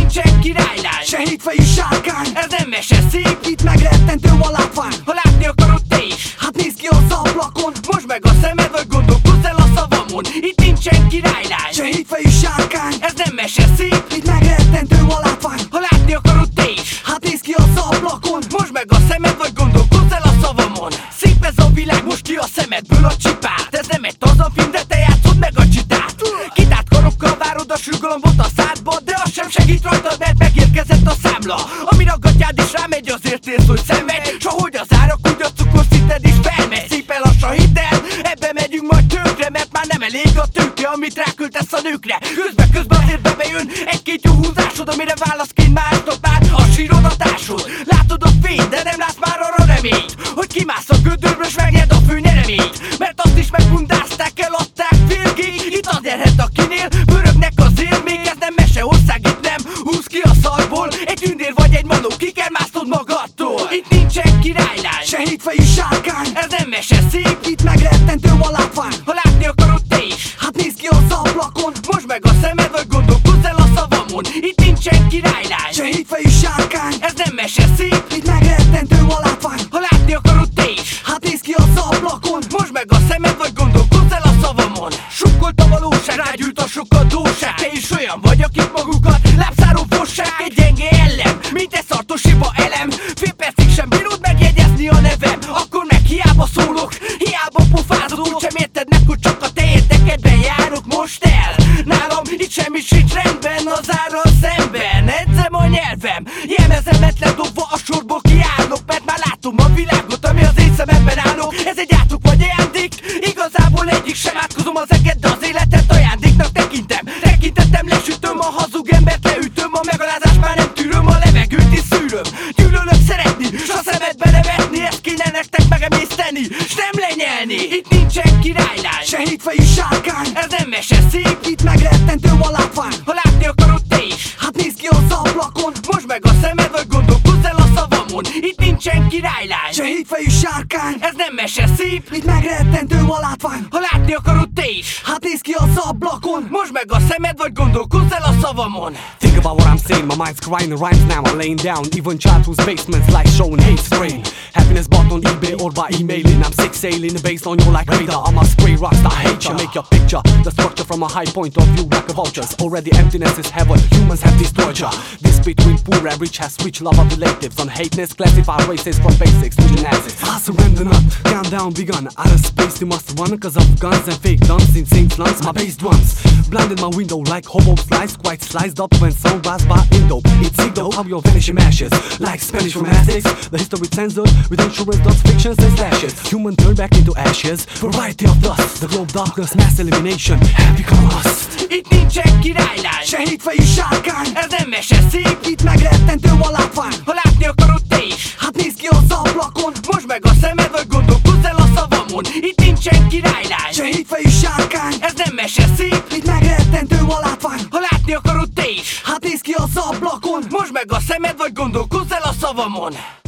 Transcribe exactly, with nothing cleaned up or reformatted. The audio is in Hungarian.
nincsen királylány, se hétfejű sárkány, ez nem mese szép, itt meg rettentő a látvány. ha látni akarod te is, Hát nézd ki az ablakon, most meg a szemed, vagy gondolkozz el a szavamon. Itt nincsen királylány, se hétfejű sárkány, ez nem mese szép, itt meg rettentő a látvány. ha látni akarod te is, Hát nézd ki az ablakon, most meg a szemed, vagy gondolkozz el a szavamon. Szép ez a világ, most ki a szemedből a csipát. Ez nem egy tazafilm, de te játszod meg a csitát. Kitárt karokkal várod a sürgalomot a szádba, de az sem segít rajtad, mert megérkezett a számla. Ami ragadjád is rámegy, azért érsz, hogy szenved, s ahogy az árak, úgy a cukorszinted is felmegy. Szépen lassan hidd el, ebbe megyünk majd tönkre, mert már nem elég a tőke, amit ráküldesz a nőkre. Közben-közben azért bebejön egy-két jó húzásod, amire válaszként másnap már a sírod a társod. Látod a fényt, de nem látsz már arra reményt, hogy kimász a gödörből s megnyerd a fő nyereményt. Mert azt is megbundázták, eladták félgéig. Itt az érhet, akinél pörögnek az élmény. Ez nem meseország, itt nem húz ki a szarból egy tündér vagy egy manó, ki kell másznod magadtól. Itt nincsen királylány, se hétfejű sárkány, ez nem mese szép, itt meg rettentő a látvány. ha látni akarod te is, Hát nézd ki az ablakon, most meg a szemed, vagy gondolkozz el a szavamon. Itt nincsen királylány, se hétfejű sárkány, ez nem mese szép, itt meg rettentő a látvány. ha látni akarod te is, Hát nézd ki az ablakon, most meg a szemed, vagy gondolkozz el a szavamon. Sukkolt a valóság, rágyűlt a sokat dóság. Te is olyan vagy, akik magukat lábszáró fossák. Egy gyenge ellen, mint egy szartos hiba elem. Fél percig sem bírod megjegyezni a nevem, akkor meg hiába szólok, hiába pofázol. Sem értednek, hogy csak a te érdekedben járok most el. Nálam itt semmi sincs rendben, az árral szemben edzem a nyelvem, jelmezemet ledobva a sorból kiállok. Mert már látom a világot, ami az én szememben állok. Ez egy átok vagy ajándék, igazából egyik sem. Átkozom az eged, de az életet ajándéknak tekintem. Tekintettem, lesütöm a hazug embert, leütöm. A megalázás már nem tűröm, a levegőt is szűröm. Gyűlölök szeretni, s a szemedbe nevetni. Ezt kéne nektek megemészteni, s nem lenyelni. Itt nincsen királylány, se hétfejű sárkány, ez nem mese szép, itt meg rettentő a látvány. ha látni akarod te is, Hát nézd ki az ablakon, most meg a szemed, vagy gondolkozz el a szavamon. Itt nincsen királylány, se hétfejű sárkány, ez nem mese szép, itt meg rettentő a látvány. ha látni akarod te is, Hát nézd ki az ablakon, most meg a szemed, vagy gondolkozz el a szavamon. Think about what I'm saying, my mind's crying, the rhymes now are laying down. Even childhood's basements like showing hate spraying. Happiness bought on eBay or by emailing. I'm sick sailing based on you like radar. I'm a spray rockstar, hate ya. Make your picture, the structure from a high point of view like a vulture's. Already emptiness is heaven, humans have destroyed ya. This between poor and rich has switched love of relatives. On hateness, classify races from basics to genetics. I surrender not, countdown begun. Out of space you must run, cause of guns and fake guns. Insane slums, my based ones. Blinded my window like hobo slice, quite sliced up when sunrise by Indo. It's ego, how you're vanishing ashes. Like Spanish romantics, the history censored with insurance dots, fictions and slashes. Human turn back into ashes, variety of dust. The globe darkness, mass elimination, have become lost. Itt nincsen királylány, se hétfejű sárkány, ez nem mese szép, itt meg rettentő a látvány. ha látni akarod te is, Hát nézd ki az ablakon, most meg a szemed, vagy gondolkozz el a szavamon. Itt nincsen királylány, se hétfejű sárkány, ez nem mese szép, itt meg rettentő a látvány. ha látni akarod te is, Hát nézd ki az ablakon, most meg a szemed, vagy gondolkozz el a szavamon.